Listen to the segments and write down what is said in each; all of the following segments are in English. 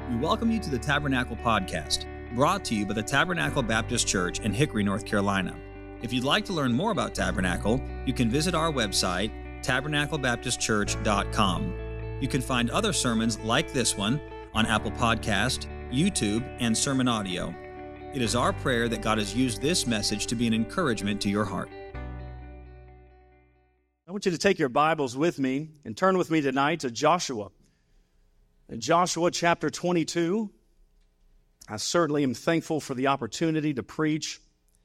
We welcome you to the Tabernacle Podcast, brought to you by the Tabernacle Baptist Church in Hickory, North Carolina. If you'd like to learn more about Tabernacle, you can visit our website, tabernaclebaptistchurch.com. You can find other sermons like this one on Apple Podcast, YouTube, and Sermon Audio. It is our prayer that God has used this message to be an encouragement to your heart. I want you to take your Bibles with me and turn with me tonight to Joshua. In Joshua chapter 22, I certainly am thankful for the opportunity to preach,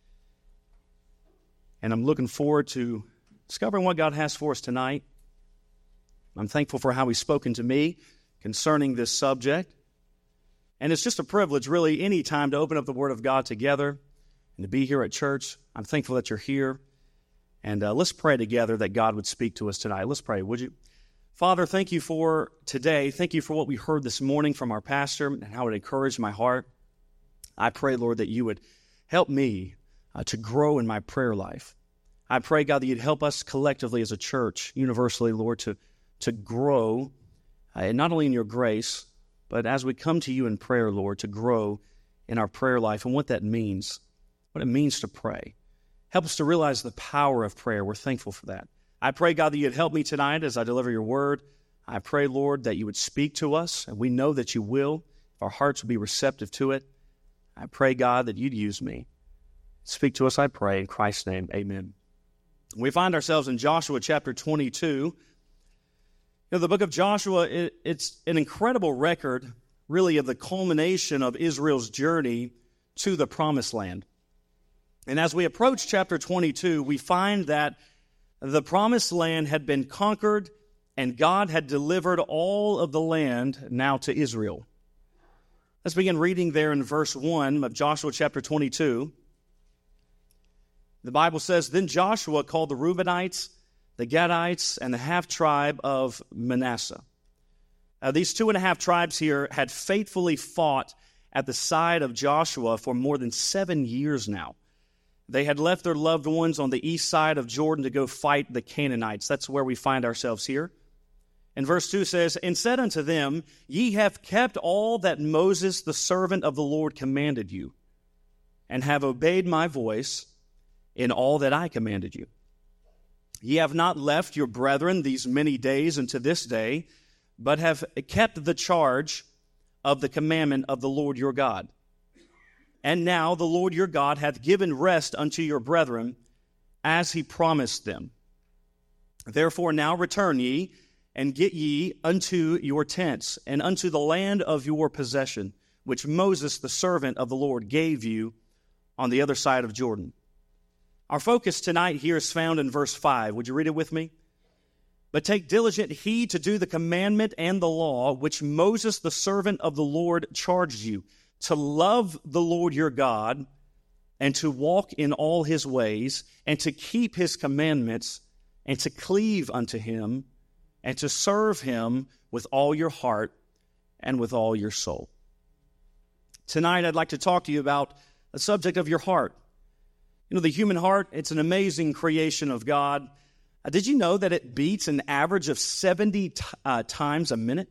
and I'm looking forward to discovering what God has for us tonight. I'm thankful for how He's spoken to me concerning this subject, and it's just a privilege, really, any time to open up the Word of God together and to be here at church. I'm thankful that you're here, and let's pray together that God would speak to us tonight. Let's pray, would you? Father, thank you for today. Thank you for what we heard this morning from our pastor and how it encouraged my heart. I pray, Lord, that you would help me to grow in my prayer life. I pray, God, that you'd help us collectively as a church, universally, Lord, to grow, and not only in your grace, but as we come to you in prayer, Lord, to grow in our prayer life and what that means, what it means to pray. Help us to realize the power of prayer. We're thankful for that. I pray, God, that you'd help me tonight as I deliver your word. I pray, Lord, that you would speak to us, and we know that you will. If our hearts would be receptive to it, I pray, God, that you'd use me. Speak to us, I pray, in Christ's name, amen. We find ourselves in Joshua chapter 22. You know, the book of Joshua, it's an incredible record, really, of the culmination of Israel's journey to the promised land. And as we approach chapter 22, we find that the promised land had been conquered, and God had delivered all of the land now to Israel. Let's begin reading there in verse 1 of Joshua chapter 22. The Bible says, "Then Joshua called the Reubenites, the Gadites, and the half-tribe of Manasseh." These 2.5 tribes here had faithfully fought at the side of Joshua for more than 7 years now. They had left their loved ones on the east side of Jordan to go fight the Canaanites. That's where we find ourselves here. And verse 2 says, "And said unto them, Ye have kept all that Moses the servant of the Lord commanded you, and have obeyed my voice in all that I commanded you. Ye have not left your brethren these many days unto this day, but have kept the charge of the commandment of the Lord your God. And now the Lord your God hath given rest unto your brethren, as he promised them. Therefore now return ye, and get ye unto your tents, and unto the land of your possession, which Moses the servant of the Lord gave you on the other side of Jordan." Our focus tonight here is found in verse 5. Would you read it with me? "But take diligent heed to do the commandment and the law, which Moses the servant of the Lord charged you, to love the Lord your God, and to walk in all his ways, and to keep his commandments, and to cleave unto him, and to serve him with all your heart and with all your soul." Tonight, I'd like to talk to you about the subject of your heart. You know, the human heart, it's an amazing creation of God. Did you know that it beats an average of 70 times a minute?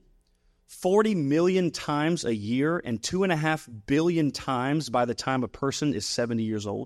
40 million times a year, and 2.5 billion times by the time a person is 70 years old.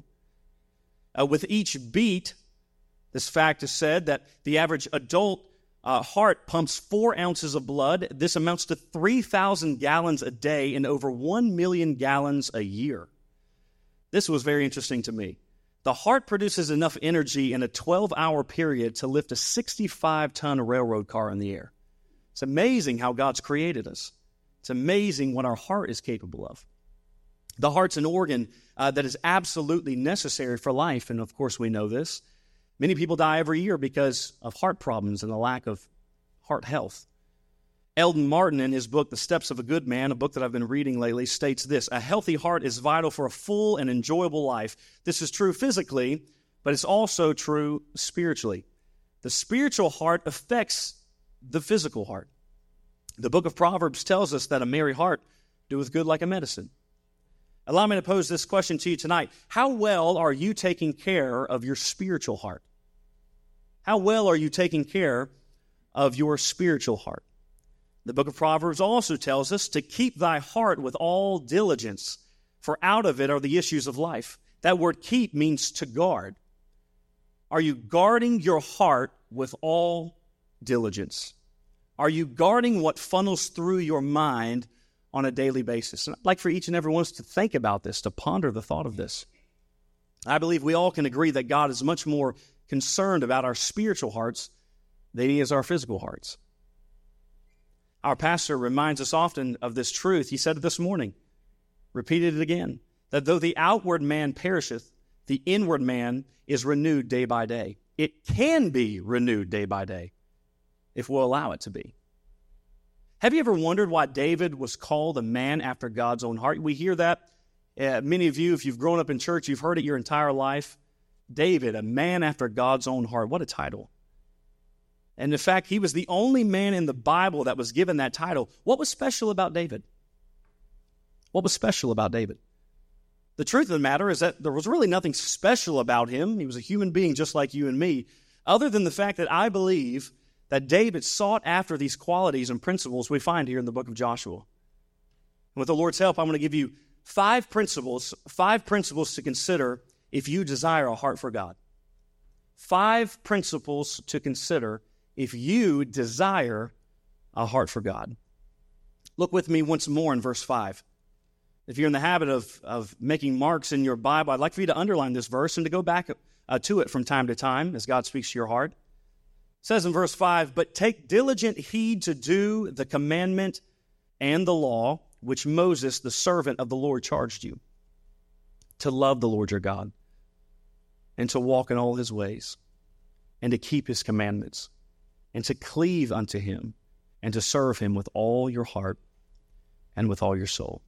With each beat, this fact is said that the average adult heart pumps 4 ounces of blood. This amounts to 3,000 gallons a day and over 1 million gallons a year. This was very interesting to me. The heart produces enough energy in a 12-hour period to lift a 65-ton railroad car in the air. It's amazing how God's created us. It's amazing what our heart is capable of. The heart's an organ that is absolutely necessary for life, and of course we know this. Many people die every year because of heart problems and the lack of heart health. Eldon Martin, in his book, The Steps of a Good Man, a book that I've been reading lately, states this: "A healthy heart is vital for a full and enjoyable life. This is true physically, but it's also true spiritually. The spiritual heart affects the physical heart. The book of Proverbs tells us that a merry heart doeth good like a medicine." Allow me to pose this question to you tonight. How well are you taking care of your spiritual heart? How well are you taking care of your spiritual heart? The book of Proverbs also tells us to keep thy heart with all diligence, for out of it are the issues of life. That word keep means to guard. Are you guarding your heart with all diligence? Are you guarding what funnels through your mind on a daily basis? And I'd like for each and every one of us to think about this, to ponder the thought of this. I believe we all can agree that God is much more concerned about our spiritual hearts than He is our physical hearts. Our pastor reminds us often of this truth. He said it this morning, repeated it again, that though the outward man perisheth, the inward man is renewed day by day. It can be renewed day by day if we'll allow it to be. Have you ever wondered why David was called a man after God's own heart? We hear that. Many of you, if you've grown up in church, you've heard it your entire life. David, a man after God's own heart. What a title. And in fact, he was the only man in the Bible that was given that title. What was special about David? What was special about David? The truth of the matter is that there was really nothing special about him. He was a human being just like you and me, other than the fact that I believe that David sought after these qualities and principles we find here in the book of Joshua. And with the Lord's help, I'm going to give you 5 principles to consider if you desire a heart for God. 5 principles to consider if you desire a heart for God. Look with me once more in verse 5. If you're in the habit of making marks in your Bible, I'd like for you to underline this verse and to go back to it from time to time as God speaks to your heart. It says in verse 5, "But take diligent heed to do the commandment and the law which Moses, the servant of the Lord, charged you, to love the Lord your God, and to walk in all His ways, and to keep His commandments, and to cleave unto Him, and to serve Him with all your heart and with all your soul."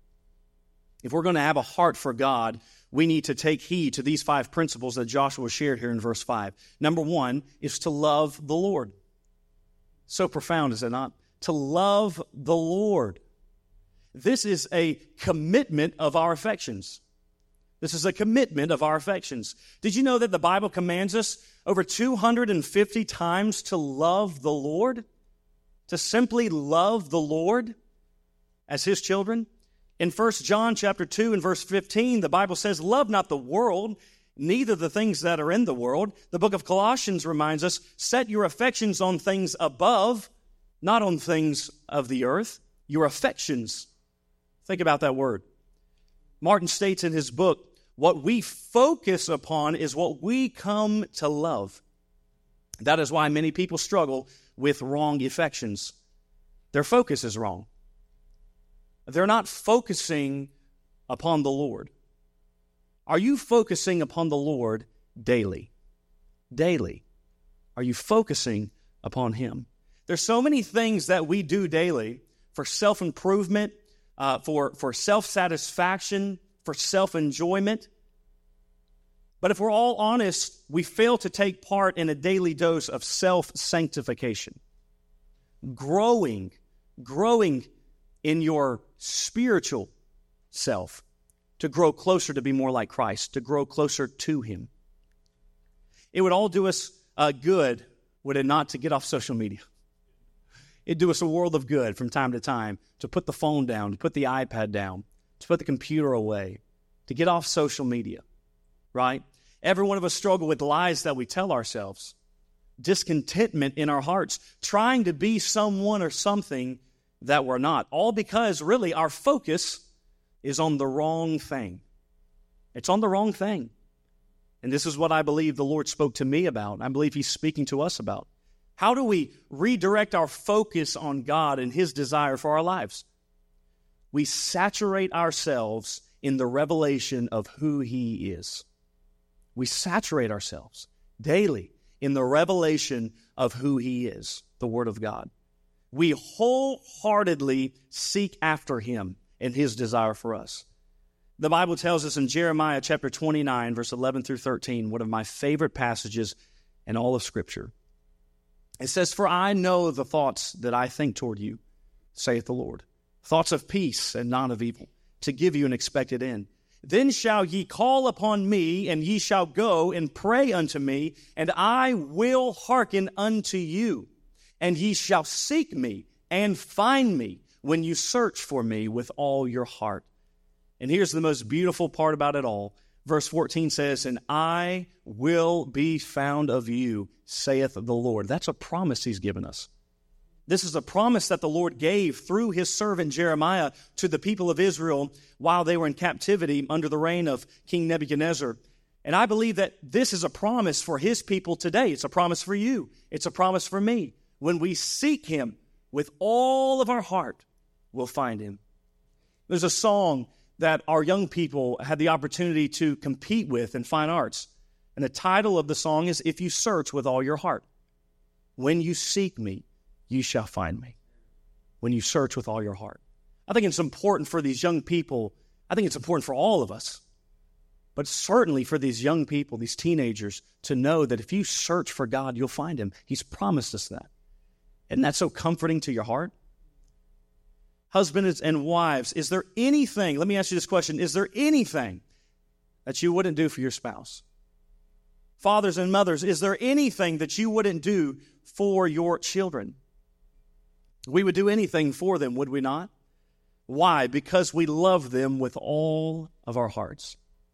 If we're going to have a heart for God, we need to take heed to these 5 principles that Joshua shared here in verse 5. Number 1 is to love the Lord. So profound, is it not? To love the Lord. This is a commitment of our affections. This is a commitment of our affections. Did you know that the Bible commands us over 250 times to love the Lord? To simply love the Lord as His children? In 1 John chapter 2 and verse 15, the Bible says, "Love not the world, neither the things that are in the world." The book of Colossians reminds us, "Set your affections on things above, not on things of the earth." Your affections. Think about that word. Martin states in his book, what we focus upon is what we come to love. That is why many people struggle with wrong affections. Their focus is wrong. They're not focusing upon the Lord. Are you focusing upon the Lord daily? Daily. Are you focusing upon Him? There's so many things that we do daily for self-improvement, for self-satisfaction, for self-enjoyment. But if we're all honest, we fail to take part in a daily dose of self-sanctification. Growing in your spiritual self, to grow closer to be more like Christ, to grow closer to Him. It would all do us good, would it not, to get off social media? It'd do us a world of good from time to time to put the phone down, to put the iPad down, to put the computer away, to get off social media, right? Every one of us struggle with lies that we tell ourselves, discontentment in our hearts, trying to be someone or something that we're not, all because really our focus is on the wrong thing. It's on the wrong thing. And this is what I believe the Lord spoke to me about. I believe He's speaking to us about. How do we redirect our focus on God and His desire for our lives? We saturate ourselves in the revelation of who He is. We saturate ourselves daily in the revelation of who He is, the Word of God. We wholeheartedly seek after Him and His desire for us. The Bible tells us in Jeremiah chapter 29, verse 11 through 13, one of my favorite passages in all of Scripture. It says, "For I know the thoughts that I think toward you, saith the Lord, thoughts of peace and not of evil, to give you an expected end. Then shall ye call upon me, and ye shall go and pray unto me, and I will hearken unto you. And ye shall seek me, and find me when you search for me with all your heart. And here's the most beautiful part about it all. Verse 14 says, and I will be found of you, saith the Lord. That's a promise he's given us. This is a promise that the Lord gave through his servant Jeremiah to the people of Israel while they were in captivity under the reign of King Nebuchadnezzar. And I believe that this is a promise for his people today. It's a promise for you. It's a promise for me. When we seek him with all of our heart, we'll find him. There's a song that our young people had the opportunity to compete with in fine arts. And the title of the song is, If You Search With All Your Heart. When you seek me, you shall find me. When you search with all your heart. I think it's important for these young people. I think it's important for all of us. But certainly for these young people, these teenagers, to know that if you search for God, you'll find him. He's promised us that. Isn't that so comforting to your heart? Husbands and wives, is there anything, let me ask you this question, is there anything that you wouldn't do for your spouse? Fathers and mothers, is there anything that you wouldn't do for your children? We would do anything for them, would we not? Why? Because we love them with all of our hearts.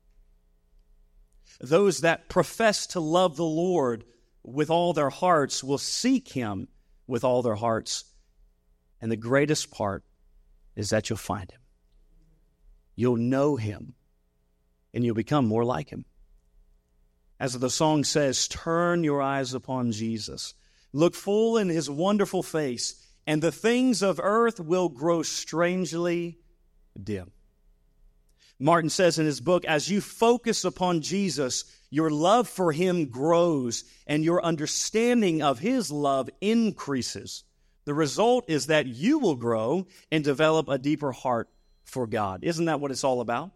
Those that profess to love the Lord with all their hearts will seek him with all their hearts. And the greatest part is that you'll find him. You'll know him, and you'll become more like him. As the song says, turn your eyes upon Jesus. Look full in his wonderful face, and the things of earth will grow strangely dim. Martin says in his book, as you focus upon Jesus, your love for him grows, and your understanding of his love increases. The result is that you will grow and develop a deeper heart for God. Isn't that what it's all about?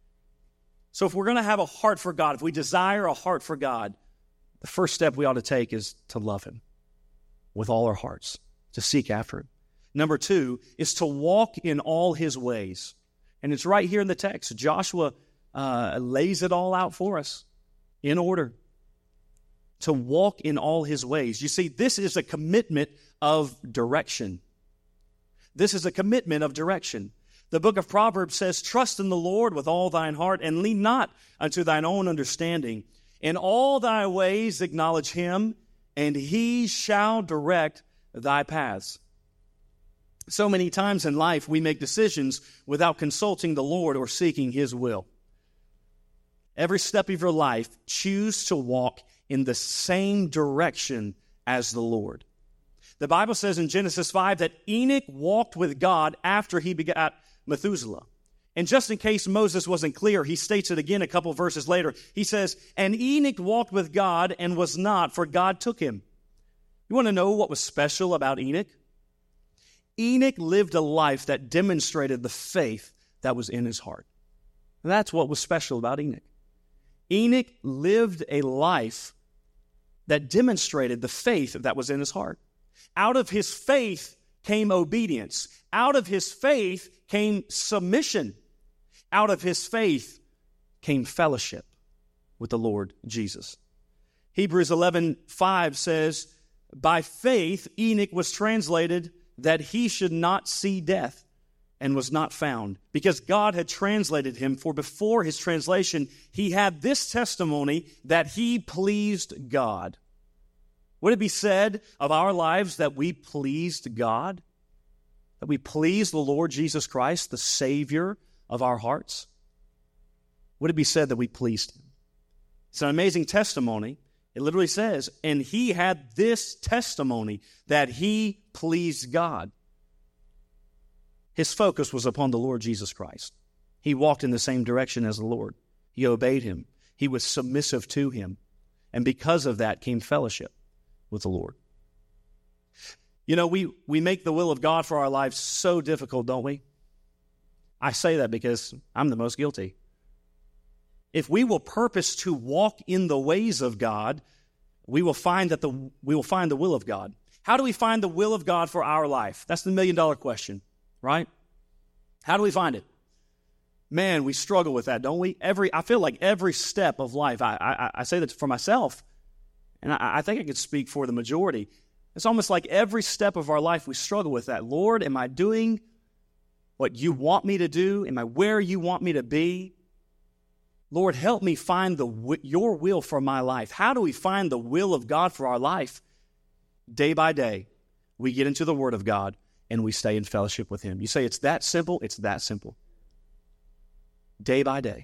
So if we're going to have a heart for God, if we desire a heart for God, the first step we ought to take is to love him with all our hearts, to seek after him. Number 2 is to walk in all his ways. And it's right here in the text. Joshua lays it all out for us in order. To walk in all his ways. You see, this is a commitment of direction. This is a commitment of direction. The book of Proverbs says, trust in the Lord with all thine heart, and lean not unto thine own understanding. In all thy ways acknowledge him, and he shall direct thy paths. So many times in life we make decisions without consulting the Lord or seeking his will. Every step of your life, choose to walk in the same direction as the Lord. The Bible says in Genesis 5 that Enoch walked with God after he begat Methuselah. And just in case Moses wasn't clear, he states it again a couple verses later. He says, and Enoch walked with God and was not, for God took him. You want to know what was special about Enoch? Enoch lived a life that demonstrated the faith that was in his heart. And that's what was special about Enoch. Enoch lived a life that demonstrated the faith that was in his heart. Out of his faith came obedience. Out of his faith came submission. Out of his faith came fellowship with the Lord Jesus. Hebrews 11:5 says, by faith Enoch was translated that he should not see death, and was not found, because God had translated him, for before his translation he had this testimony that he pleased God. Would it be said of our lives that we pleased God? That we pleased the Lord Jesus Christ, the Savior of our hearts? Would it be said that we pleased him? It's an amazing testimony. It literally says, and he had this testimony that he pleased God. His focus was upon the Lord Jesus Christ. He walked in the same direction as the Lord. He obeyed him. He was submissive to him. And because of that came fellowship with the Lord. You know, we make the will of God for our lives so difficult, don't we? I say that because I'm the most guilty. If we will purpose to walk in the ways of God, we will find the will of God. How do we find the will of God for our life? That's the $1 million question, right? How do we find it? Man, we struggle with that, don't we? I feel like every step of life, I say that for myself, and I think I could speak for the majority. It's almost like every step of our life we struggle with that. Lord, am I doing what you want me to do? Am I where you want me to be? Lord, help me find your will for my life. How do we find the will of God for our life? Day by day, we get into the Word of God and we stay in fellowship with Him. You say it's that simple? It's that simple. Day by day.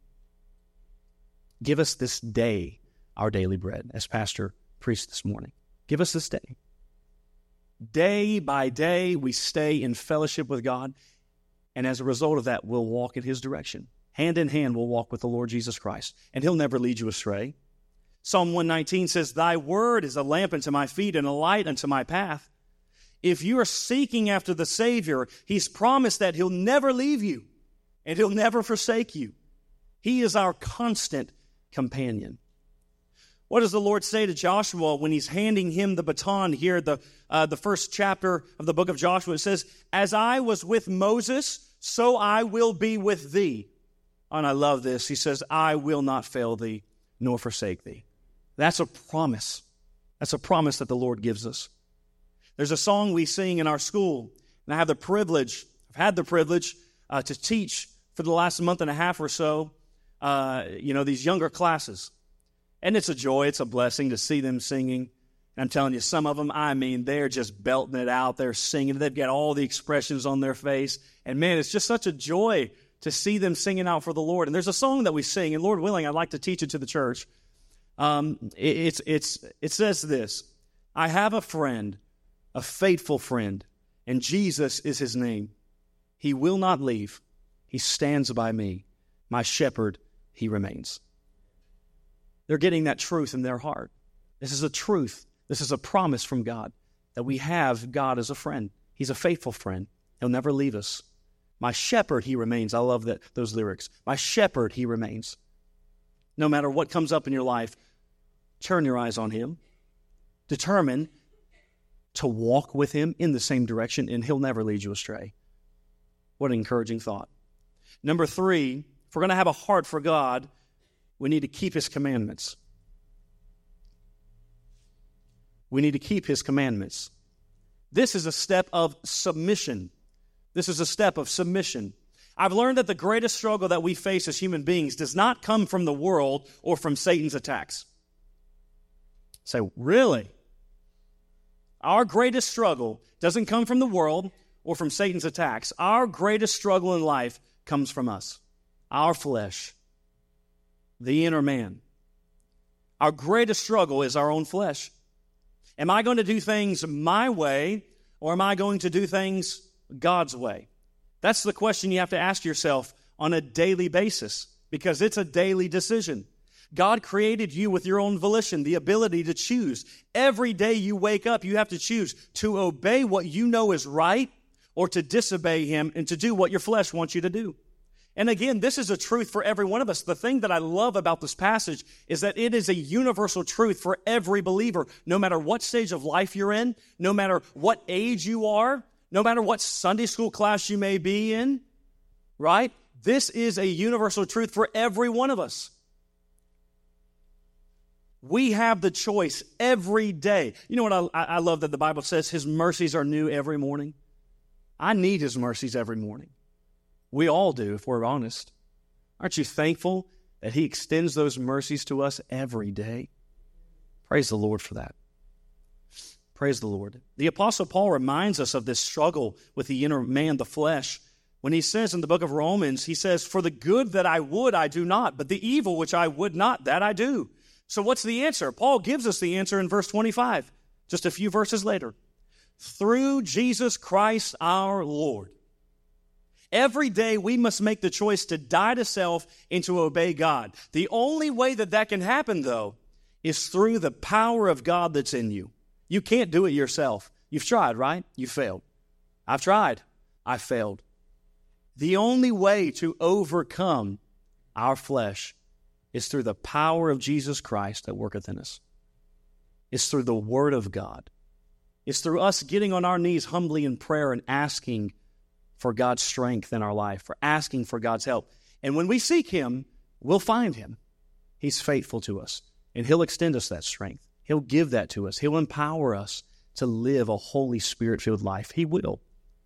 Give us this day our daily bread, as Pastor preached this morning. Give us this day. Day by day, we stay in fellowship with God, and as a result of that, we'll walk in His direction. Hand in hand, we'll walk with the Lord Jesus Christ, and He'll never lead you astray. Psalm 119 says, Thy word is a lamp unto my feet and a light unto my path. If you are seeking after the Savior, He's promised that He'll never leave you, and He'll never forsake you. He is our constant companion. What does the Lord say to Joshua when He's handing him the baton here, the first chapter of the book of Joshua? It says, As I was with Moses, so I will be with thee. And I love this. He says, I will not fail thee, nor forsake thee. That's a promise. That's a promise that the Lord gives us. There's a song we sing in our school, and I've had the privilege to teach for the last month and a half or so, these younger classes. And it's a joy, it's a blessing to see them singing. And I'm telling you, some of them, they're just belting it out. They're singing. They've got all the expressions on their face. And man, it's just such a joy to see them singing out for the Lord. And there's a song that we sing, and Lord willing, I'd like to teach it to the church. It says this, I have a friend, a faithful friend, and Jesus is his name. He will not leave. He stands by me. My shepherd, he remains. They're getting that truth in their heart. This is a truth. This is a promise from God that we have God as a friend. He's a faithful friend. He'll never leave us. My shepherd, he remains. I love those lyrics. My shepherd, he remains. No matter what comes up in your life, turn your eyes on him. Determine to walk with him in the same direction, and he'll never lead you astray. What an encouraging thought. Number 3, if we're going to have a heart for God, we need to keep his commandments. We need to keep his commandments. This is a step of submission. This is a step of submission. I've learned that the greatest struggle that we face as human beings does not come from the world or from Satan's attacks. Say, really? Our greatest struggle doesn't come from the world or from Satan's attacks. Our greatest struggle in life comes from us, our flesh, the inner man. Our greatest struggle is our own flesh. Am I going to do things my way, or am I going to do things God's way? That's the question you have to ask yourself on a daily basis, because it's a daily decision. God created you with your own volition, the ability to choose. Every day you wake up, you have to choose to obey what you know is right or to disobey him and to do what your flesh wants you to do. And again, this is a truth for every one of us. The thing that I love about this passage is that it is a universal truth for every believer, no matter what stage of life you're in, no matter what age you are, no matter what Sunday school class you may be in, right? This is a universal truth for every one of us. We have the choice every day. You know what I love that the Bible says? His mercies are new every morning. I need his mercies every morning. We all do, if we're honest. Aren't you thankful that he extends those mercies to us every day? Praise the Lord for that. Praise the Lord. The Apostle Paul reminds us of this struggle with the inner man, the flesh, when he says in the book of Romans, he says, for the good that I would, I do not, but the evil which I would not, that I do. So what's the answer? Paul gives us the answer in verse 25, just a few verses later. Through Jesus Christ our Lord. Every day we must make the choice to die to self and to obey God. The only way that can happen, though, is through the power of God that's in you. You can't do it yourself. You've tried, right? You failed. I've tried. I failed. The only way to overcome our flesh is through the power of Jesus Christ that worketh in us. It's through the Word of God. It's through us getting on our knees humbly in prayer and asking for God's strength in our life, for asking for God's help. And when we seek him, we'll find him. He's faithful to us, and he'll extend us that strength. He'll give that to us. He'll empower us to live a Holy Spirit-filled life. He will.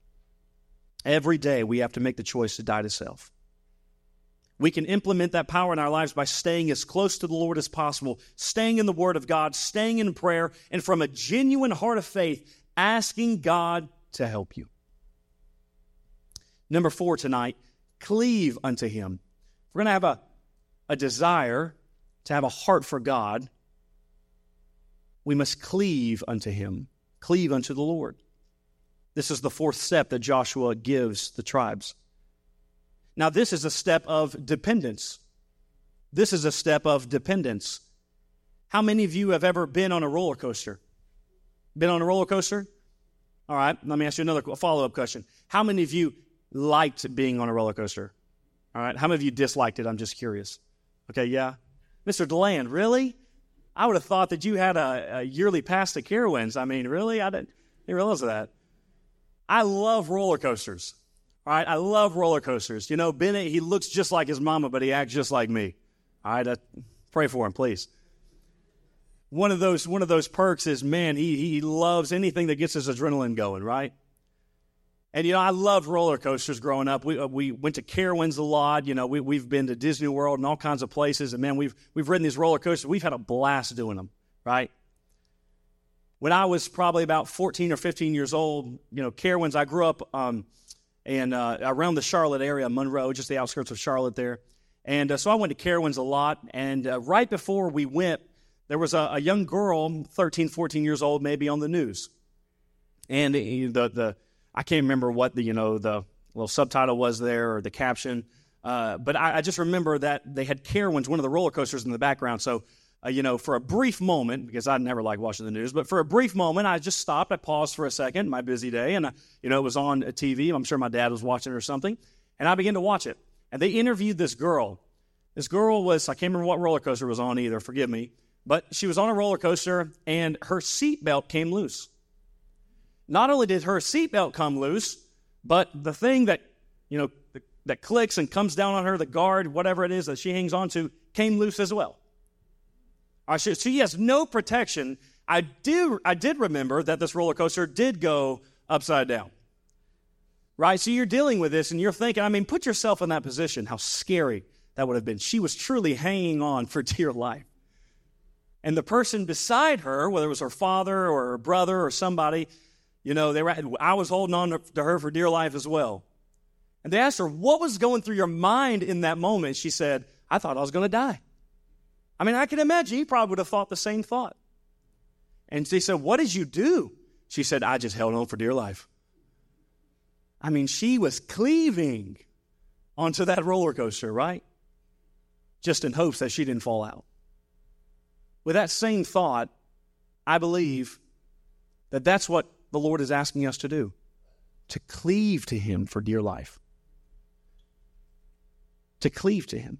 Every day we have to make the choice to die to self. We can implement that power in our lives by staying as close to the Lord as possible, staying in the Word of God, staying in prayer, and from a genuine heart of faith, asking God to help you. Number 4 tonight, cleave unto Him. If we're going to have a desire to have a heart for God, we must cleave unto Him, cleave unto the Lord. This is the 4th step that Joshua gives the tribes. Now, this is a step of dependence. This is a step of dependence. How many of you have ever been on a roller coaster? Been on a roller coaster? All right, let me ask you another follow-up question. How many of you liked being on a roller coaster? All right, how many of you disliked it? I'm just curious. Okay, yeah. Mr. DeLand, really? I would have thought that you had a yearly pass to Carowinds. I mean, really? I didn't realize that. I love roller coasters. All right, I love roller coasters. You know, Bennett, he looks just like his mama, but he acts just like me. All right, pray for him, please. One of those perks is, man, he loves anything that gets his adrenaline going, right? And, you know, I loved roller coasters growing up. We went to Carowinds a lot. You know, we've been to Disney World and all kinds of places. And, man, we've ridden these roller coasters. We've had a blast doing them, right? When I was probably about 14 or 15 years old, you know, Carowinds, I grew up around the Charlotte area, Monroe, just the outskirts of Charlotte there. And so I went to Carowinds a lot. And right before we went, there was a young girl, 13, 14 years old, maybe, on the news. And I can't remember what the little subtitle was there or the caption, but I just remember that they had Carowinds, one of the roller coasters, in the background. So, for a brief moment, because I never liked watching the news, but for a brief moment, I just stopped. I paused for a second, my busy day, and it was on TV. I'm sure my dad was watching it or something, and I began to watch it. And they interviewed this girl. This girl was, I can't remember what roller coaster was on either, forgive me, but she was on a roller coaster, and her seatbelt came loose. Not only did her seatbelt come loose, but the thing that, that clicks and comes down on her, the guard, whatever it is that she hangs on to, came loose as well. So she has no protection. I did remember that this roller coaster did go upside down. Right? So you're dealing with this and you're thinking, put yourself in that position, how scary that would have been. She was truly hanging on for dear life. And the person beside her, whether it was her father or her brother or somebody, I was holding on to her for dear life as well. And they asked her, what was going through your mind in that moment? She said, I thought I was going to die. I can imagine you probably would have thought the same thought. And they said, what did you do? She said, I just held on for dear life. She was cleaving onto that roller coaster, right? Just in hopes that she didn't fall out. With that same thought, I believe that that's what the Lord is asking us to do, to cleave to Him for dear life. To cleave to Him.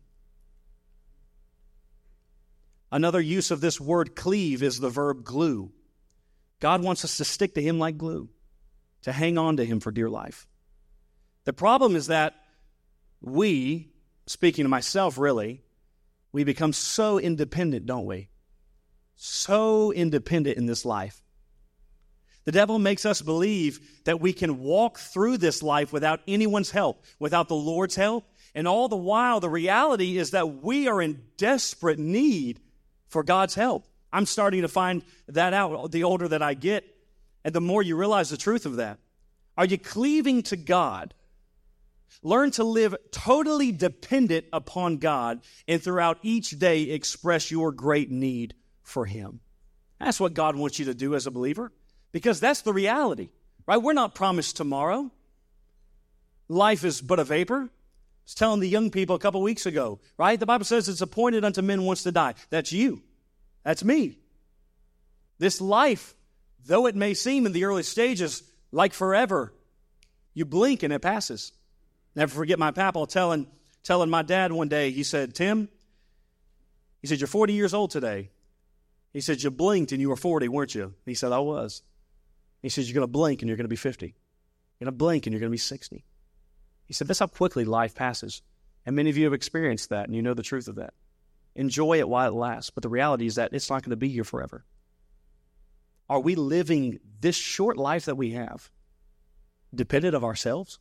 Another use of this word cleave is the verb glue. God wants us to stick to Him like glue, to hang on to Him for dear life. The problem is that we, speaking to myself really, we become so independent, don't we? So independent in this life. The devil makes us believe that we can walk through this life without anyone's help, without the Lord's help. And all the while, the reality is that we are in desperate need for God's help. I'm starting to find that out the older that I get, and the more you realize the truth of that. Are you cleaving to God? Learn to live totally dependent upon God, and throughout each day express your great need for Him. That's what God wants you to do as a believer, because that's the reality, right? We're not promised tomorrow. Life is but a vapor. I was telling the young people a couple weeks ago, right? The Bible says it's appointed unto men once to die. That's you. That's me. This life, though it may seem in the early stages like forever, you blink and it passes. Never forget my papa telling my dad one day, he said, Tim, he said, you're 40 years old today. He said, you blinked and you were 40, weren't you? He said, I was. He said, you're going to blink and you're going to be 50. You're going to blink and you're going to be 60. He said, that's how quickly life passes. And many of you have experienced that, and you know the truth of that. Enjoy it while it lasts. But the reality is that it's not going to be here forever. Are we living this short life that we have dependent of ourselves?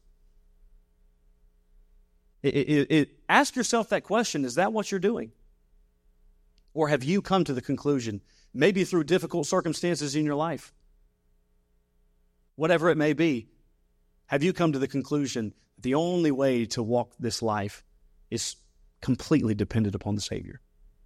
Ask yourself that question. Is that what you're doing? Or have you come to the conclusion, maybe through difficult circumstances in your life, whatever it may be, have you come to the conclusion that the only way to walk this life is completely dependent upon the Savior?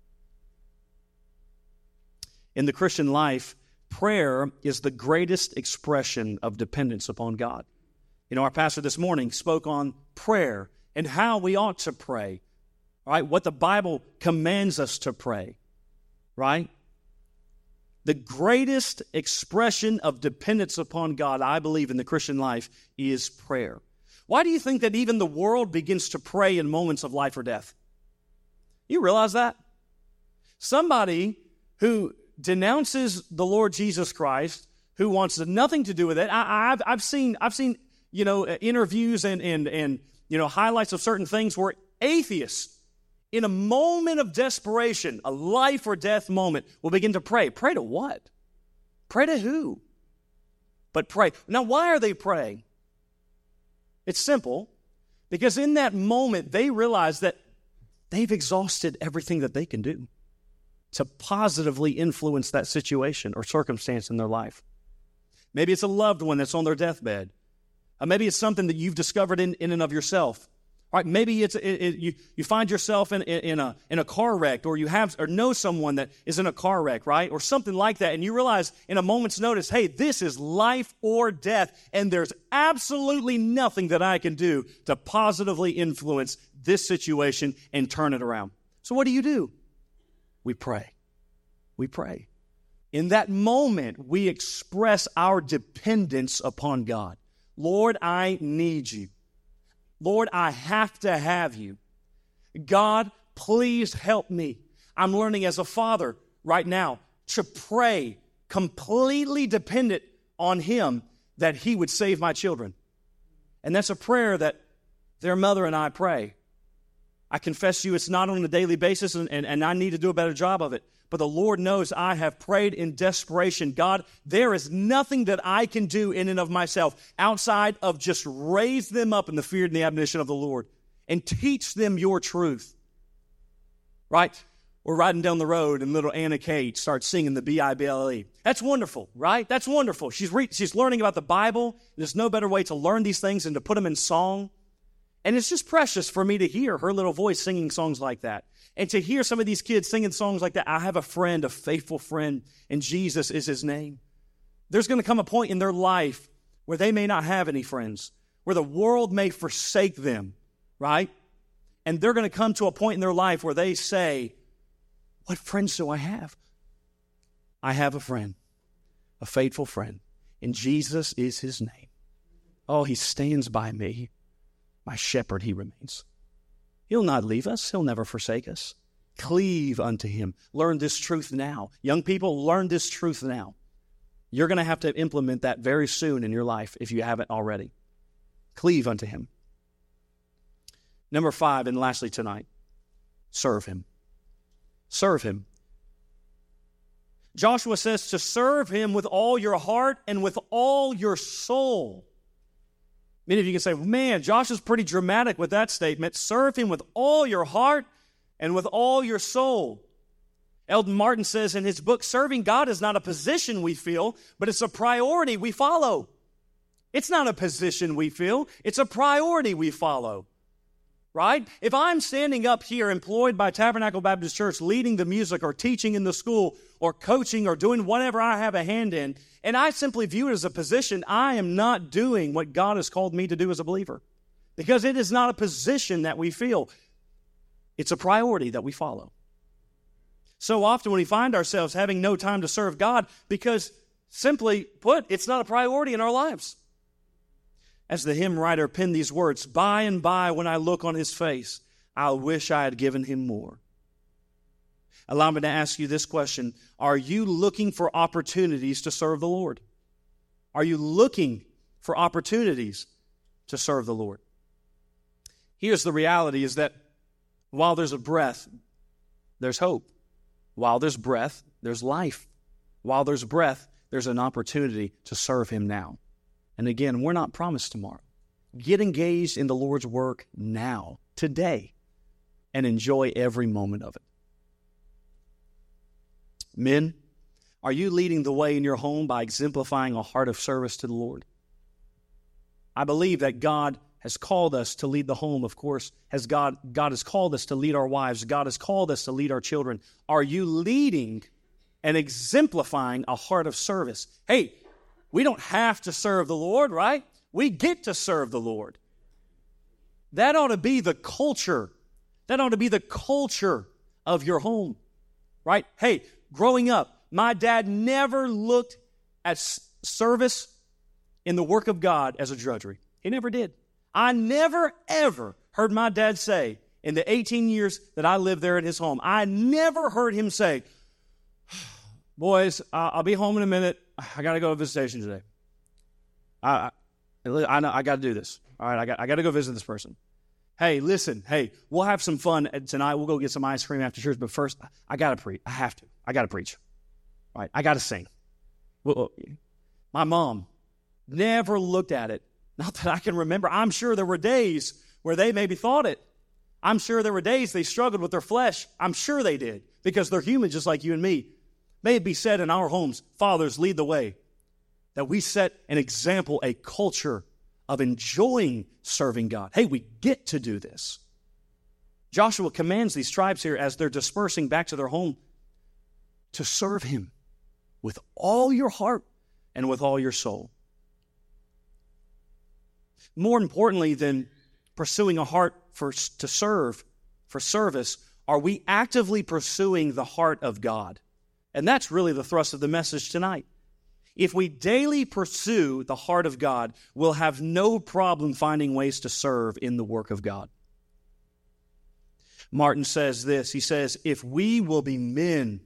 In the Christian life, prayer is the greatest expression of dependence upon God. You know, our pastor this morning spoke on prayer and how we ought to pray, right? What the Bible commands us to pray, right? The greatest expression of dependence upon God, I believe, in the Christian life is prayer. Why do you think that even the world begins to pray in moments of life or death? You realize that? Somebody who denounces the Lord Jesus Christ, who wants nothing to do with it. I've seen interviews and highlights of certain things where atheists, in a moment of desperation, a life or death moment, will begin to pray. Pray to what? Pray to who? But pray. Now, why are they praying? It's simple. Because in that moment, they realize that they've exhausted everything that they can do to positively influence that situation or circumstance in their life. Maybe it's a loved one that's on their deathbed. Maybe it's something that you've discovered in and of yourself. All right, maybe you find yourself in a car wreck, or you have or know someone that is in a car wreck, right, or something like that, and you realize in a moment's notice, hey, this is life or death, and there's absolutely nothing that I can do to positively influence this situation and turn it around. So what do? We pray. We pray. In that moment, we express our dependence upon God. Lord, I need you. Lord, I have to have you. God, please help me. I'm learning as a father right now to pray completely dependent on Him that He would save my children. And that's a prayer that their mother and I pray. I confess to you, it's not on a daily basis, and I need to do a better job of it. But the Lord knows I have prayed in desperation. God, there is nothing that I can do in and of myself outside of just raise them up in the fear and the admonition of the Lord and teach them your truth. Right? We're riding down the road and little Anna Kate starts singing the B-I-B-L-E. That's wonderful, right? That's wonderful. She's learning about the Bible. There's no better way to learn these things than to put them in song. And it's just precious for me to hear her little voice singing songs like that. And to hear some of these kids singing songs like that. I have a friend, a faithful friend, and Jesus is his name. There's going to come a point in their life where they may not have any friends, where the world may forsake them, right? And they're going to come to a point in their life where they say, what friends do I have? I have a friend, a faithful friend, and Jesus is his name. Oh, he stands by me. My shepherd, he remains. He'll not leave us. He'll never forsake us. Cleave unto him. Learn this truth now. Young people, learn this truth now. You're going to have to implement that very soon in your life if you haven't already. Cleave unto him. Number 5, and lastly tonight, serve him. Serve him. Joshua says to serve him with all your heart and with all your soul. Many of you can say, man, Josh is pretty dramatic with that statement. Serve him with all your heart and with all your soul. Eldon Martin says in his book, serving God is not a position we feel, but it's a priority we follow. It's not a position we feel, it's a priority we follow. Right? If I'm standing up here employed by Tabernacle Baptist Church, leading the music or teaching in the school or coaching or doing whatever I have a hand in, and I simply view it as a position, I am not doing what God has called me to do as a believer. Because it is not a position that we feel. It's a priority that we follow. So often when we find ourselves having no time to serve God, because simply put, it's not a priority in our lives. As the hymn writer penned these words, by and by when I look on his face, I'll wish I had given him more. Allow me to ask you this question. Are you looking for opportunities to serve the Lord? Are you looking for opportunities to serve the Lord? Here's the reality is that while there's a breath, there's hope. While there's breath, there's life. While there's breath, there's an opportunity to serve Him now. And again, we're not promised tomorrow. Get engaged in the Lord's work now, today, and enjoy every moment of it. Men, are you leading the way in your home by exemplifying a heart of service to the Lord? I believe that God has called us to lead the home, of course. God has called us to lead our wives. God has called us to lead our children. Are you leading and exemplifying a heart of service? Hey, we don't have to serve the Lord, right? We get to serve the Lord. That ought to be the culture. That ought to be the culture of your home, right? Hey, growing up, my dad never looked at service in the work of God as a drudgery. He never did. I never, ever heard my dad say, in the 18 years that I lived there at his home, I never heard him say, boys, I'll be home in a minute. I got to go to visitation today. I got to do this. All right, I got to go visit this person. Hey, listen, we'll have some fun tonight. We'll go get some ice cream after church, but first, I got to preach. I have to. I got to preach. All right, I got to sing. Well, my mom never looked at it. Not that I can remember. I'm sure there were days where they maybe thought it. I'm sure there were days they struggled with their flesh. I'm sure they did, because they're human just like you and me. May it be said in our homes, fathers, lead the way, that we set an example, a culture of enjoying serving God. Hey, we get to do this. Joshua commands these tribes here as they're dispersing back to their home to serve Him with all your heart and with all your soul. More importantly than pursuing a heart for service, are we actively pursuing the heart of God? And that's really the thrust of the message tonight. If we daily pursue the heart of God, we'll have no problem finding ways to serve in the work of God. Martin says this. He says, if we will be men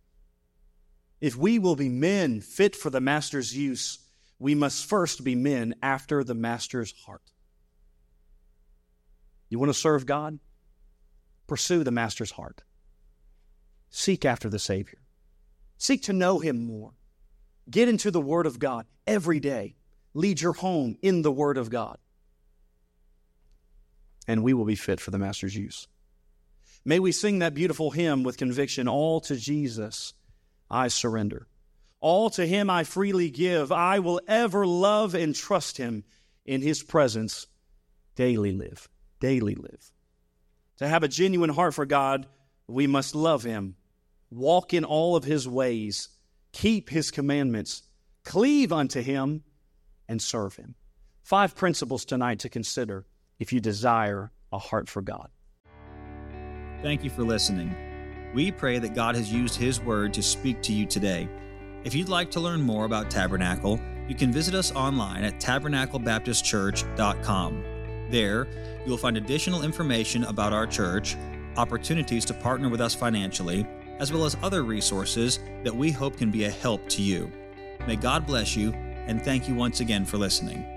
fit for the Master's use, we must first be men after the Master's heart. You want to serve God? Pursue the Master's heart. Seek after the Savior. Seek to know Him more. Get into the Word of God every day. Lead your home in the Word of God. And we will be fit for the Master's use. May we sing that beautiful hymn with conviction, all to Jesus I surrender. All to Him I freely give. I will ever love and trust Him. In His presence daily live. Daily live. To have a genuine heart for God, we must love Him, walk in all of His ways, keep His commandments, cleave unto Him, and serve Him. 5 principles tonight to consider if you desire a heart for God. Thank you for listening. We pray that God has used His Word to speak to you today. If you'd like to learn more about Tabernacle, you can visit us online at tabernaclebaptistchurch.com. There, you'll find additional information about our church, opportunities to partner with us financially, as well as other resources that we hope can be a help to you. May God bless you, and thank you once again for listening.